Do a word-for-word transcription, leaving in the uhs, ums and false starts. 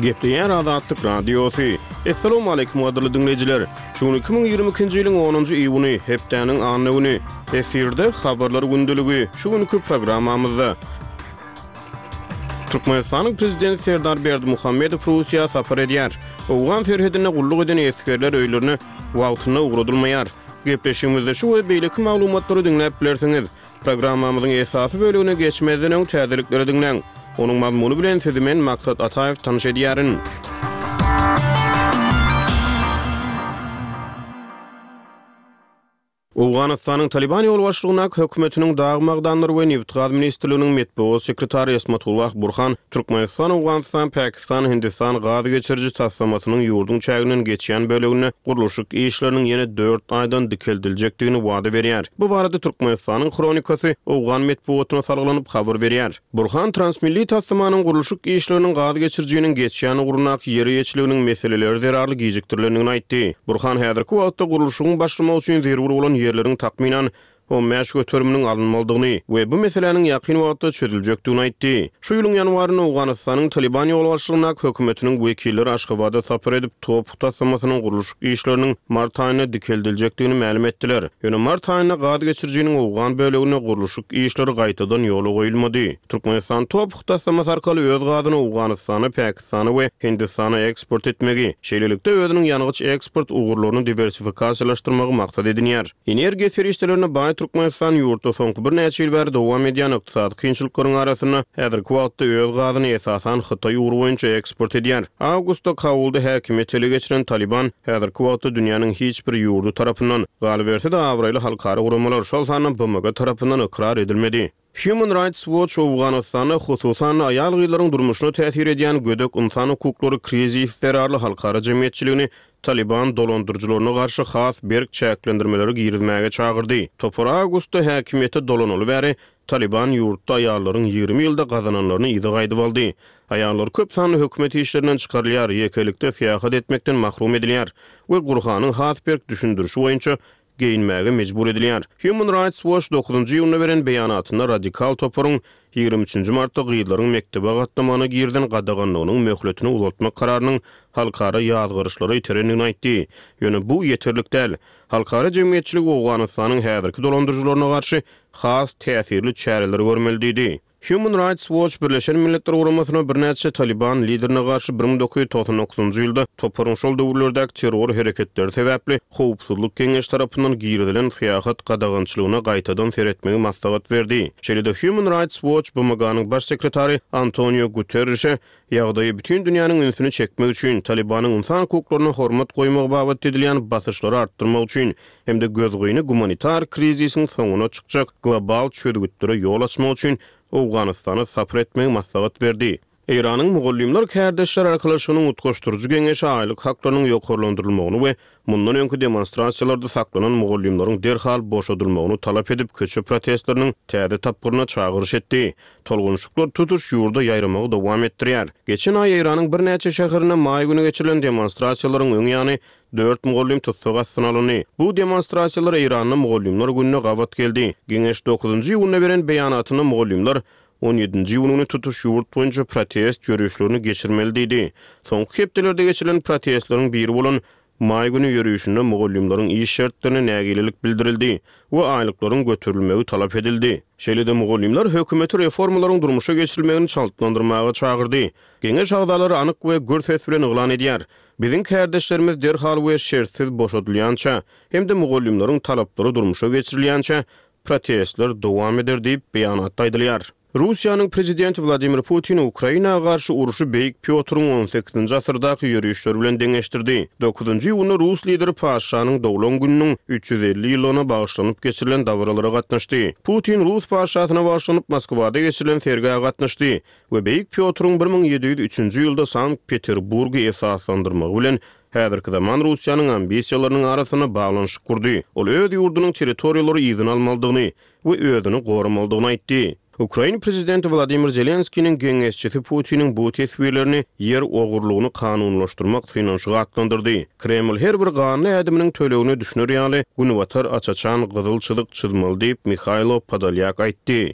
Gepleyen Azatlyk Radiosu. Assalamu alaykum adyly dinleyijiler. Şu iki bin ýygrimi ikinji ýylyň onunjy iýuny hepdeniň anyny efirde habarlar gündüligi şu günkü programmamyzda. Türkmenistanyň prezidenti Serdar Berdimuhammedow Russiýa sapar edýär. Owgan ferhedine gulluk eden eskerler öýlerini wagtyna ugradylmaýar. Gepleşigimizde şu we beýleki maglumatlary dinläp bilersiňiz. Programmamyzyň esasy bölügine geçmeden öň täzelikleri dinleň. Onuň mazmuny bilen sizi men Maksat Ataev tanış edýärin. Awganystanyň Taliban ýol başlygyna hökümetiniň dagmagdanlyr we Newtgaz ministrliginiň metbuat sekretary Esmatullah Burhan Türkmenistan, Awganystan, Pakistan, Hindistan gaz geçirji taslamasynyň ýurdun çäginiň geçýän bölegine gurulşyk işleriniň ýene dört aýdan dikeldiljekdigini wada berýär. Bu barada Türkmenistanyň kronikasy Awgan metbuatyna salgylanyp habar berýär. Burhan transmilli taslamanyň gurulşyk işleriniň gaz geçirjiginiň geçýän urunak ýeri ýetçiliginiň meseleleri zerarly gijikdirilýändigini aýtdy. Burhan häzirki wagtda gurulşygyň başlamagy üçin zerur bolan yerlerin takminan o meş götürümünün alınmalydygyny we bu meselenin ýakyn wagtda çözüljekdigini aýtdy. Şu ýylyň ýanwaryny Awganystanyň Taliban ýol başlygyna hökümetiniň wekilleri Aşgabatda sapar edip top taslamasynyň gurulşyk işleriniň mart aýyna dikeldiljekdigini ma'lum etdiler. Ýöne mart aýyna gaz geçirjiginiň Awgan bölegine gurulşyk işleri gaýtadan ýola goýulmady. Türkmenistan top taslamasy arkaly öz gazyny Awganystana, Pakistana we Hindistana eksport etmegi, şeýlelikde özüniň ýanygyç eksport ugurlaryny diversifikasiýalaşdyrmagy maksat edinýär. Energiýa serişlerini baý Türkmenistan ýurtda soňky bir neçe ýyl bäri dowam edýän ykdysady kynçylyklaryň arasyna häzirki wagtda öz gazyny esasan Hytaý ugru boýunça eksport edýär. Awgustda Kabulda häkimet ele geçiren Taliban häzirki wagtda dünýäniň hiç bir ýurdu tarapyndan galyp berse-de awraýly halkara guramalar şol sanyň B M G tarapyndan ikrar edilmedi. Human Rights Watch Awganystany hususan aýal gyýlaryň durmuşyna täsir edýän gödek insan hukuklary krizi zerarly halkara jemgyýetçiligini Taliban dolandyrjylaryna garşy has berk çäklendirmeleri girizmäge çagyrdy. Topar Awgustda häkimeti dolanaly bäri Taliban ýurtda aýallaryň ýygrimi ýylda gazananlaryny ýygy gaýdyp aldy. Aýallar köp sanly hökümet işlerinden çykarylýar, ýekelikde fiýahat etmekden mahrum edilýär we gurhanyň has berk düşündirişi boýunça geyinmäge mejbur edilýär. Human Rights Watch dokuzunjy ýylyna beren beýanatyna radikal toparyň ýygrimi üçinji martda gyýlaryň mektebe gatnamana girden gadaganlygynyň möhletini uzatmak kararynyň halkara ýazgyryşlary ýetirendigini aýtdy. Ýöne bu ýeterlik däl. Halkara jemgyýetçilik Awganystanyň häzirki dolandyrjylaryna garşy has täsirli çäreler görmeli. Human Rights Watch Birleşen Milletler Guramasyna bir näçe Taliban liderine garşy bir ming dokuz ýüz toksan dokuzunjy ýylda toparyň şol döwürlerdäki terror hereketleri sebäpli Howpsuzlyk Keňeşi tarapyndan girilen fiýahat gadagançylygyna gaýtadan seretmegi maslahat berdi. Şeýle Human Rights Watch B M G'nyň baş sekretary Antonio Guterres'e ýagdaýy bütün dünýäniň ünsüni çekmek üçin Talibanyň insan hukuklaryna hormat goýmak babat edilýän basyşlary artdyrmak üçin hemde gözgüýni gumanitar krizisiň soňuna çykjak global çödgütlere ýol açmak üçin Awganystany sapar etmegi maslahat berdi. Iranyň Mugullimler Kärdeşler arkalaşygynyň utgaşdyrjy geňeşi aýlyk haklarynyň ýokarlandyrylmagyny we mundan öňkü demonstrasiýalarda saklanan Mugullimlaryň derhal boşadylmagyny talap edip köçe protestleriniň täze tapgyryna çagyryş etdi. Tolgunçluklar tutuş ýurda ýaýramagy dowam etdirýär. Geçen aý Iranyň bir näçe şäherine maý güni geçirilen demonstrasiýalaryň öň ýany dört Mugullim tutsaga synalyny. Bu demonstrasiýalar Iranyň Mugullimler gününe gawat geldi. Geňeş dokuzunjy ýylyna beren beýanatyna Mugullimler on ýedinji ýylyny tutuş ýurt boýunça protest ýörüşlerini geçirmeli diýdi. Soňky hepdelerde geçirilen protestleriň biri bolan maý güni ýörüşinde Mugullimlaryň iş şertlerine nägililik bildirildi we aýlyklaryň götürilmegi talap edildi. Şeýle-de Mugullimler hökümeti reformalaryň durmuşa geçirilmegini çaltlandyrmaga çagyrdy. Geňeş agdalary anyk we gür ses bilen eglan edýär. Biziň kärdeşlerimiz derhal we şertsiz boşadylýança hemde Mugullimlaryň talaplary durmuşa geçirilýänçe protestler dowam eder diýip beýanatda aýdylýar. Russiýanyň prezidenti Vladimir Putin Ukrainaga garşy uruşy beýik Piotr'un on sekizinji asyrdaky ýörüşleri bilen deňeşdirdi. dokuzunjy ýylyny Rus lideri Paşanyň dowlan gününiň üç ýüz elli ýylyna bagşlanyp geçirilen dawralara gatnaşdy. Putin Rus paşasyna bagşlanyp Moskwada geçirilen sergaýa gatnaşdy we beýik Piotr'un bir ming ýedi ýüz üçinji ýylda Sankt-Peterburgy esaslandyrmagy bilen häzirki zaman Russiýanyň ambisiýalarynyň arasyna baglanyş kurdy. Ol öz ýurdunyň territoriýalary ýygyny almalydygyny we özüni goramalydygyny aýtdy. Ukraina prezidenti Vladimir Zelenskiýiň geňeşçisi Putiniň bu tesbirlerini yer ogurlugyny kanunlaşdyrmak synanyşyga atlandyrdy. Kreml her bir ganyny ädiminiň tölegini düşünür ýaly Günwatar açaçan gyzylçylyk çyzmaly diýip Mikhailo Podolyak aýtdy.